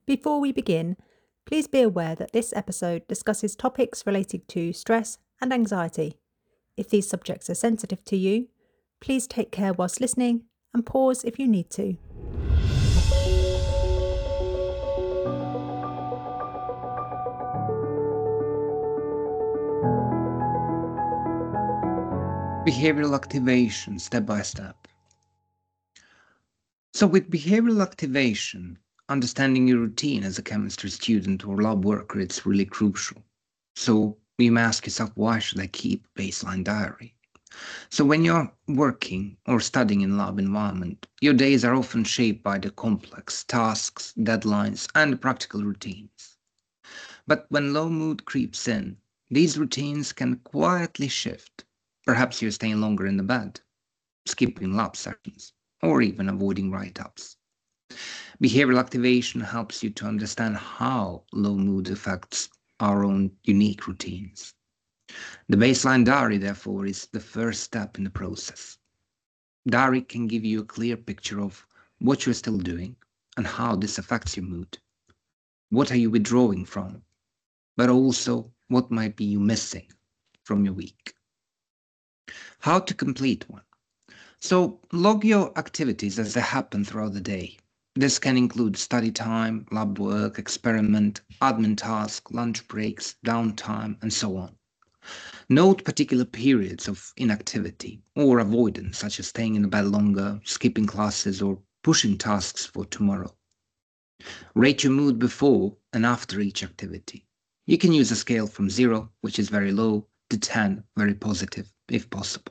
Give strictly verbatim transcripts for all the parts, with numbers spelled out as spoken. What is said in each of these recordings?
Before we begin, please be aware that this episode discusses topics related to stress and anxiety. If these subjects are sensitive to you, please take care whilst listening and pause if you need to. Behavioral activation, step by step. So with behavioral activation, understanding your routine as a chemistry student or lab worker, it's really crucial. So you may ask yourself, why should I keep a baseline diary? So when you're working or studying in lab environment, your days are often shaped by the complex tasks, deadlines, and practical routines. But when low mood creeps in, these routines can quietly shift. Perhaps you're staying longer in the bed, skipping lab sessions, or even avoiding write-ups. Behavioral activation helps you to understand how low mood affects our own unique routines. The baseline diary, therefore, is the first step in the process. Diary can give you a clear picture of what you're still doing and how this affects your mood. What are you withdrawing from? But also, what might be you missing from your week? How to complete one? So log your activities as they happen throughout the day. This can include study time, lab work, experiment, admin task, lunch breaks, downtime, and so on. Note particular periods of inactivity or avoidance, such as staying in the bed longer, skipping classes, or pushing tasks for tomorrow. Rate your mood before and after each activity. You can use a scale from zero, which is very low, to ten, very positive, if possible.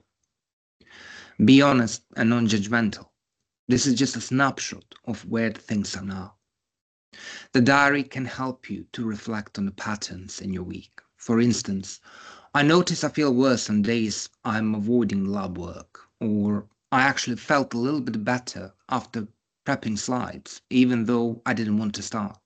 Be honest and non-judgmental. This is just a snapshot of where things are now. The diary can help you to reflect on the patterns in your week. For instance, I notice I feel worse on days I'm avoiding lab work, or I actually felt a little bit better after prepping slides, even though I didn't want to start.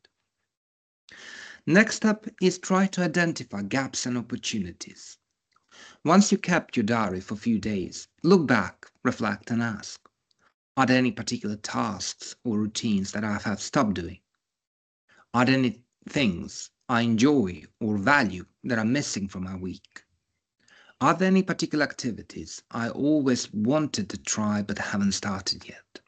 Next step is try to identify gaps and opportunities. Once you kept your diary for a few days, look back, reflect, and ask, are there any particular tasks or routines that I have stopped doing? Are there any things I enjoy or value that are missing from my week? Are there any particular activities I always wanted to try but haven't started yet?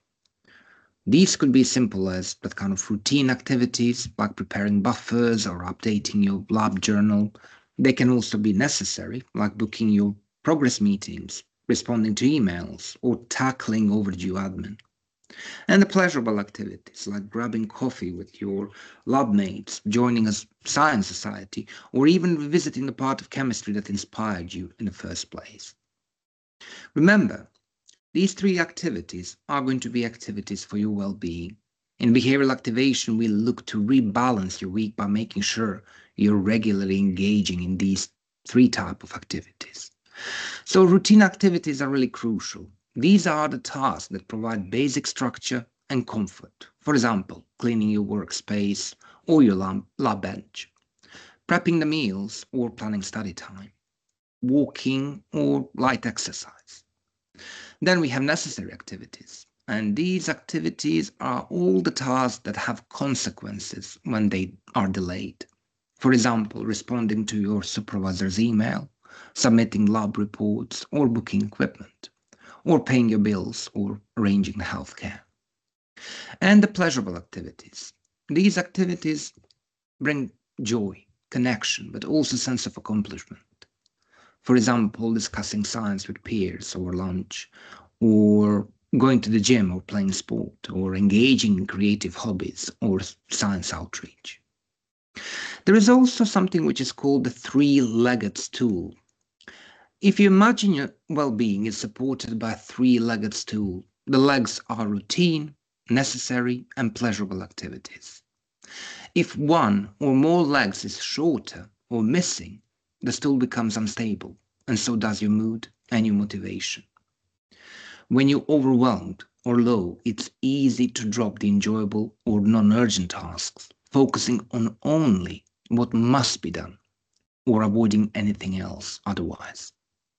These could be simple as that kind of routine activities like preparing buffers or updating your lab journal. They can also be necessary, like booking your progress meetings, responding to emails, or tackling overdue admin. And the pleasurable activities like grabbing coffee with your lab mates, joining a science society, or even visiting the part of chemistry that inspired you in the first place. Remember, these three activities are going to be activities for your well-being. In behavioral activation, we look to rebalance your week by making sure you're regularly engaging in these three types of activities. So routine activities are really crucial. These are the tasks that provide basic structure and comfort. For example, cleaning your workspace or your lab bench, prepping the meals or planning study time, walking or light exercise. Then we have necessary activities. And these activities are all the tasks that have consequences when they are delayed. For example, responding to your supervisor's email, submitting lab reports or booking equipment, or paying your bills or arranging the healthcare. And the pleasurable activities. These activities bring joy, connection, but also sense of accomplishment. For example, discussing science with peers over lunch, or going to the gym or playing sport, or engaging in creative hobbies or science outreach. There is also something which is called the three-legged stool. If you imagine your well-being is supported by a three-legged stool, the legs are routine, necessary, and pleasurable activities. If one or more legs is shorter or missing, the stool becomes unstable, and so does your mood and your motivation. When you're overwhelmed or low, it's easy to drop the enjoyable or non-urgent tasks, focusing on only what must be done, or avoiding anything else otherwise.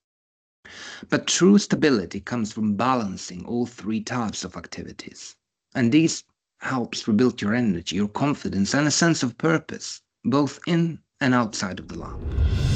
But true stability comes from balancing all three types of activities, and these helps rebuild your energy, your confidence, and a sense of purpose, both in and outside of the lab.